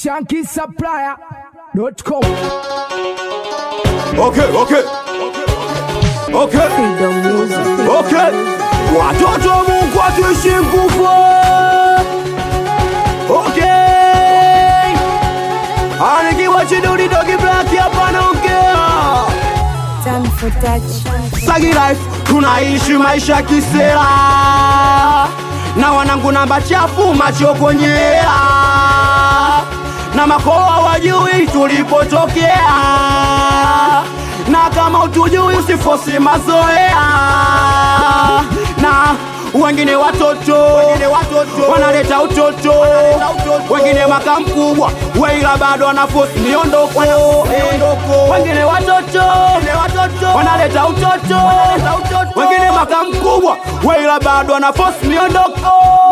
ShankySupplier.com. Okay. Watoto wa Mungu watuishi nguvu. Okay. Anikiwa chiduri dogi black hapa naongea. Time for touch. Sagi life tunaishi maisha kisera. Na wanangu namba chafu macho konyea. Na makoa wajui tulipotokea. Na kama utujui usifosi mazoea. Na wengine watoto wanaleta utoto. Wengine maka mkubwa weila bado wanafosi miondoko. Wengine watoto wanaleta utoto. Wengine maka mkubwa weila bado wanafosi miondoko.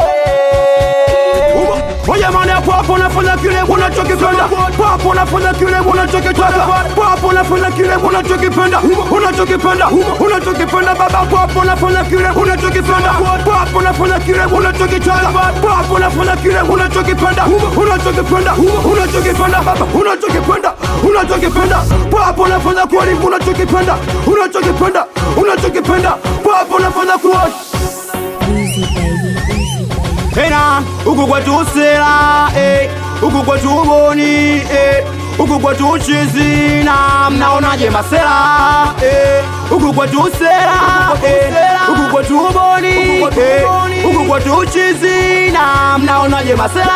Oye mane papo nafanya kile unachokipenda. Papo nafanya kile unachokitaka. Papo nafanya kile unachokipenda. Unachokipenda baba. Papo nafanya kile unachokipenda. Papo nafanya kile unachokitaka. Papo nafanya kile unachokipenda. Unachokipenda baba. Unachokipenda. Papo nafanya kweli unachokipenda. Unachokipenda. Papo nafanya kweli. Hena, uku kwetu usela, uku kwetu uboni, uku kwetu uchizina, mnaonaje masela, uku kwetu usela, uku kwetu uboni, uku kwetu uchizina, mnaonaje masela,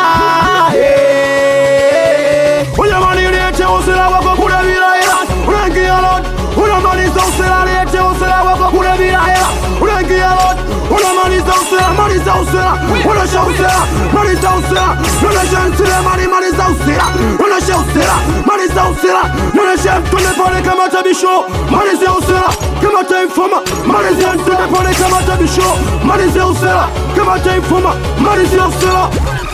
Ujamani liete usela wako kule bila hela, unangia lot, unamaliza usela liete usela wako kule bila hela, unangia lot, unamaliza usela, maliza usela, unasha usela, maliza usela, unasha usela, maliza usela, unasha usela, maliza usela, unasha mtune pale kama tabisho, maliza usela, kama taifoma, maliza mtune pale kama tabisho, maliza usela, kama taifoma, maliza usela.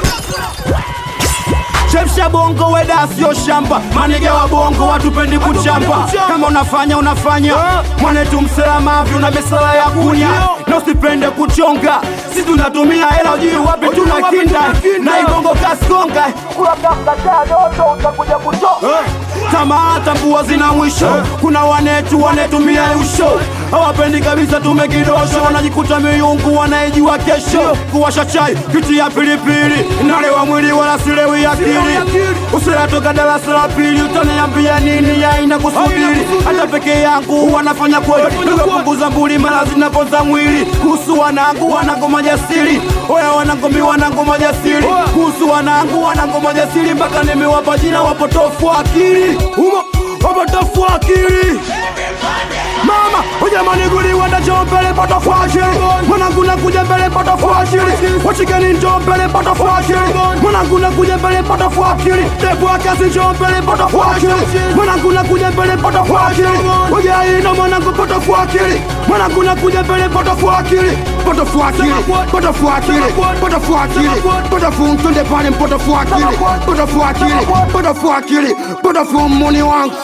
Chefsha bongo weda sio shamba. Manige wa bongo watupendi kuchamba. Kama unafanya mwanetu mselamavi unabesala ya kunya. Na usipende kuchonga. Sisi tunatumia hela ujui wapi tunakinda. Na ibongo kaskonga. Kula kama doto utakuja kutoka. Tamaa tambua zina mwisho. Kuna wanetumia usho. Hawapendi kabisa tumekidosho. Wanajikuta miungu wanaijua kesho. Kuwasha chai kiti ya pilipili. Nalewa mwili wala silewi akili. Usela toka darasa la pili. Utaniambia nini ya ina kusubiri. Hata peke yangu wanafanya kweli. Tukapunguza mbuli mara zinapoza mwili. Kuhusu wanangu majasiri. Oya wanangu majasiri. Kuhusu wanangu majasiri. Mpaka nimewapa jina wapotofu akili. Wapotofu akili. Mama, ujamani guli wanda chompele pata fashili. Mwanangu nakuja mbele pata fashili. Wachikeni chompele pata fashili. Mwanangu nakuja mbele pata fashili. Tepu akasi chompele pata fashili. Mwanangu nakuja mbele pata fashili. Oja ino mwanangu pata fashili. Mwanangu nakuja mbele pata fashili. Pata fashili. Pata fashili. Pata fashili. Pata funtunde pale pata fashili. Pata fashili. Pata fashili. Pata fumuni wangu.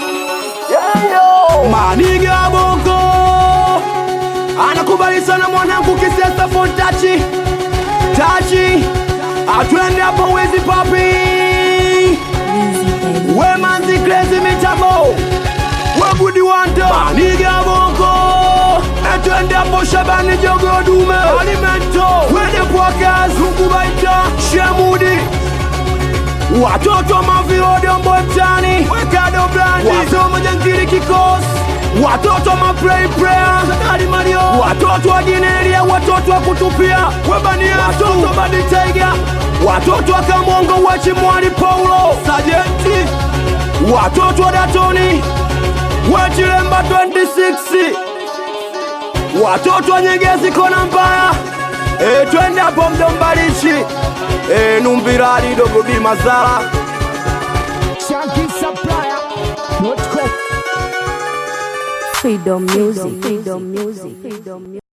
Maniga bongo anakubali sana mwanangu kisesa for tachi. Atwende hapo wezi papi. We manzi crazy mitamo. We budi wanda. Maniga bongo atwende hapo Shabani jogo dume. Alimento wende pwaka zungu baita Shemudi. Watoto maviode mbo mtani Wekado blandi Wasomo jangiri kikos. Watoto maplay prayer Zakari Mario. Watoto wa Ginelia. Watoto wa kutupia Webania. Watoto badi taiga. Watoto wa Kamongo wachi mwani Paulo Sajenti. Watoto wa Datoni Wechilemba 26. Watoto wa Nyegezi kona mbaya. Twende hapo Mdombalichi. Numbirali dogo bi mazala. ShankySupplier.com. Freedom music.